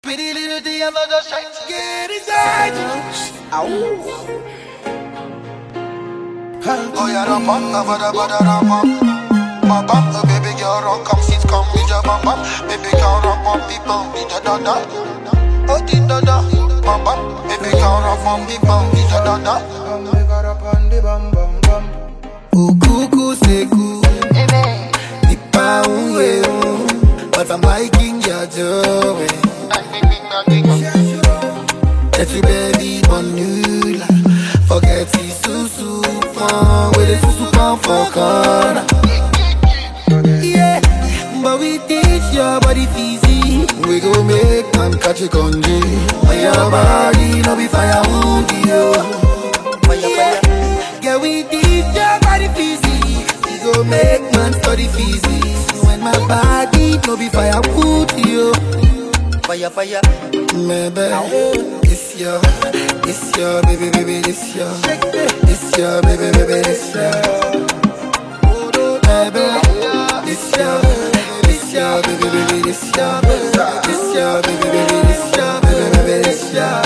Pretty little thing, I'm just trying to get inside you. Oh yeah, rum bum, bada bada rum bum, bum bum. Oh baby girl, run come sit, come with your bum bum. Baby girl, rum bum, beep bum, di da da da. Oh di da da, bum bum. Baby girl, rum bum, beep bum, di da da da. Oh cuckoo, say cool, nipa unye un, but I'm liking your joy. That you baby bonula, forget the susu pan, with the susu pan for corner. Yeah, but we teach your body easy. We go make man catch a congee. When your body no be fire wound you. Yeah, yeah, we teach your body easy. We go make man study physics. When my body no be fire wound you. Fire, fire, maybe this your, baby, baby, this your, baby, baby, this your, baby, this your, baby, baby, this your, baby, baby, this your, baby, baby, this your.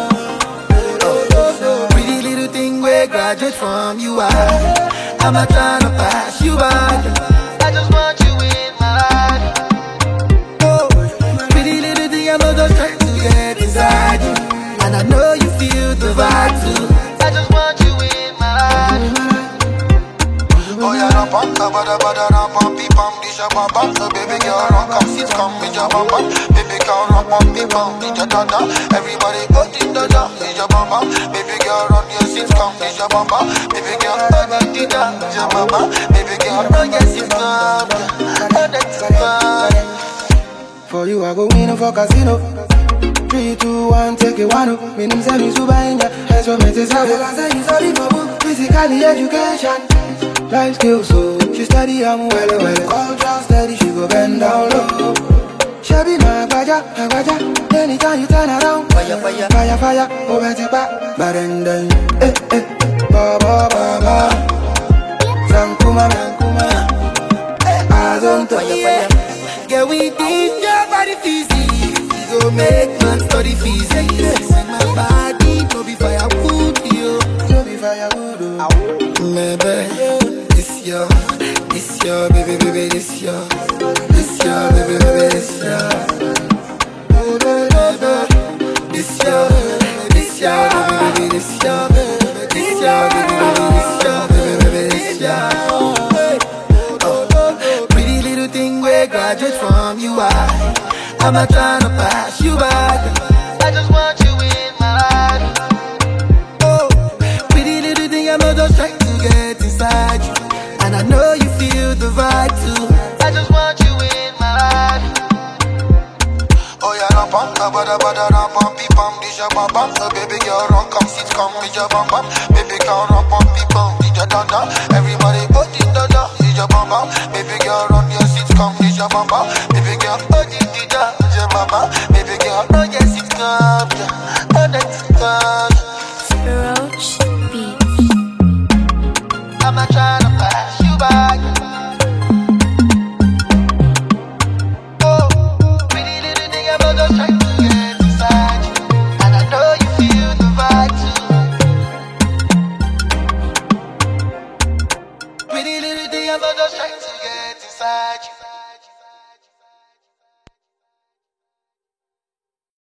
Pretty little thing we graduate from you are. I'm not trying to pass you by. I just want you in my life. I'm just trying to get inside you, and I know you feel the vibe too. I just want you in my life. Oh yeah, rum bum, bada bada rum bum, beep bum, dish a bum bum. So baby girl, run come sit, come with your bum bum. Baby girl, rum bum, beep bum, di da da da. Everybody go di da da, di your bum bum. Baby girl, run your sit, come with your bum bum. Baby girl, di da, di your bum bum. Baby girl, run your sit, come, oh that's fun. For you I go win for casino. 3, 2, 1, take it one. Me name say me super in ya. That's what me say. I say you study for book, physically education, life skills. So she study I'm well. Culture steady, she go bend down low. She be my baja. Anytime you turn around, fire, fire, fire, fire. Oh better back, but then ba ba ba ba. Sankuma, I don't fire. Yeah, we teach your body physics. We go make man study physics. When my body no be firewood, yo. No be firewood, maybe this your, baby, baby, this your, baby, baby, this your. This your, baby, this your, baby, this your, baby, baby, this your. Graduate from you, I'm not trying to pass you by. I just want you in my life. Oh, pretty little thing, I'm just trying to get inside you, and I know you feel the vibe too. I just want you in my life. Oh yeah, rum bum, bada bada rum bum, beep bum, dish a bum bum. So baby girl, run come sit, come with your bum bum. Baby girl, rum bum, beep bum, di da da da. Everybody go di da da, di your bum bum. Baby girl, run your sit, come with your bum bum. Baby girl, oh di da, di your bum bum.